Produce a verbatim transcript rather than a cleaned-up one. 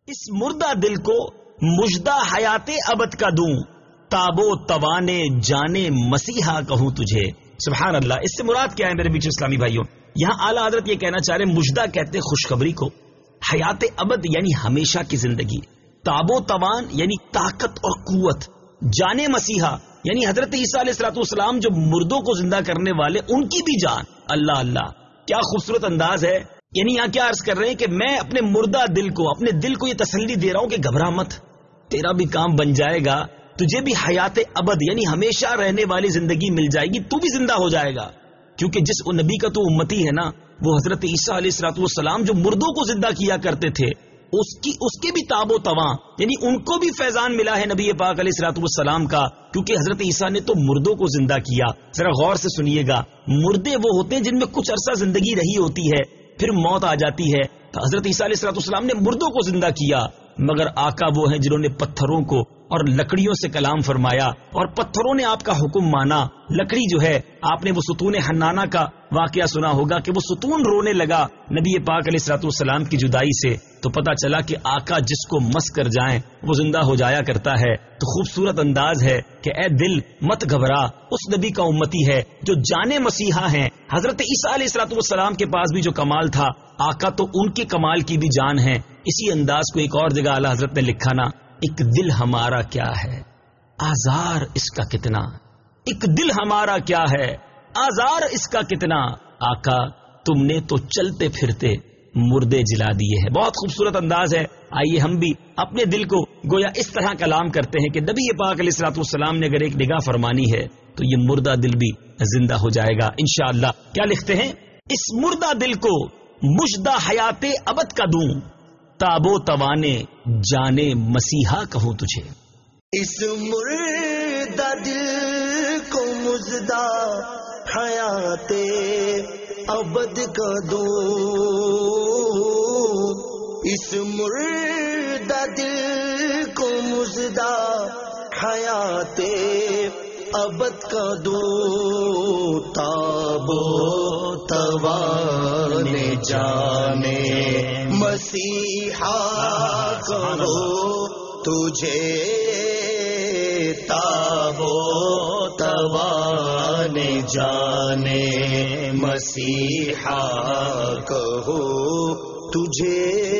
اس مردہ دل کو مژدہ حیات ابد کا دوں، تابو توانے جانے مسیحا کہوں تجھے۔ سبحان اللہ۔ اس سے مراد کیا ہے میرے بیچ اسلامی بھائیوں؟ یہاں اعلیٰ حضرت یہ کہنا چاہ رہے ہیں، مژدہ کہتے ہیں خوشخبری کو، حیات ابد یعنی ہمیشہ کی زندگی، تابو توان یعنی طاقت اور قوت، جانے مسیحا یعنی حضرت عیسیٰ علیہ الصلوۃ والسلام جو مردوں کو زندہ کرنے والے، ان کی بھی جان۔ اللہ اللہ، کیا خوبصورت انداز ہے۔ یعنی یہاں کیا عرض کر رہے ہیں کہ میں اپنے مردہ دل کو، اپنے دل کو یہ تسلی دے رہا ہوں کہ گھبرا مت، تیرا بھی کام بن جائے گا، تجھے بھی حیات ابد یعنی ہمیشہ رہنے والی زندگی مل جائے گی، تو بھی زندہ ہو جائے گا۔ کیونکہ جس نبی کا تو امتی ہے نا، وہ حضرت عیسیٰ علیہ الصلوۃ والسلام جو مردوں کو زندہ کیا کرتے تھے، اس کی اس کے بھی تاب و تواں، یعنی ان کو بھی فیضان ملا ہے نبی پاک علیہ الصلوۃ والسلام کا، کیونکہ حضرت عیسیٰ نے تو مردوں کو زندہ کیا۔ ذرا غور سے سنیے گا، مردے وہ ہوتے ہیں جن میں کچھ عرصہ زندگی رہی ہوتی ہے، پھر موت آ جاتی ہے۔ تو حضرت عیسیٰ علیہ الصلوۃ والسلام نے مردوں کو زندہ کیا، مگر آقا وہ ہیں جنہوں نے پتھروں کو اور لکڑیوں سے کلام فرمایا، اور پتھروں نے آپ کا حکم مانا۔ لکڑی جو ہے، آپ نے وہ ستون حنانہ کا واقعہ سنا ہوگا کہ وہ ستون رونے لگا نبی پاک علیہ الصلوۃ والسلام کی جدائی سے، تو پتا چلا کہ آقا جس کو مس کر جائیں وہ زندہ ہو جایا کرتا ہے۔ تو خوبصورت انداز ہے کہ اے دل مت گھبرا، اس نبی کا امتی ہے جو جانے مسیحا ہیں۔ حضرت عیسیٰ علیہ الصلوۃ والسلام کے پاس بھی جو کمال تھا، آقا تو ان کے کمال کی بھی جان ہے۔ اسی انداز کو ایک اور جگہ اعلیٰ حضرت نے لکھا نا، ایک دل ہمارا کیا ہے آزار اس کا کتنا، ایک دل ہمارا کیا ہے آزار اس کا کتنا، آقا تم نے تو چلتے پھرتے مردے جلا دیے ہیں۔ بہت خوبصورت انداز ہے۔ آئیے ہم بھی اپنے دل کو گویا اس طرح کلام کرتے ہیں کہ نبی پاک علیہ الصلوۃ والسلام نے اگر ایک نگاہ فرمانی ہے تو یہ مردہ دل بھی زندہ ہو جائے گا انشاءاللہ۔ کیا لکھتے ہیں؟ اس مردہ دل کو مژدہ حیات ابد کا دوں، تابو توانے جانے مسیحا کہوں تجھے۔ اس مردہ دل کو مژدہ حیات ابد کا دوں، اس مردہ دل کو مژدہ حیات ابد کا دوں، تابو توان جانے مسیحا کہو تجھے، تابو توان جانے مسیحا کہو تجھے۔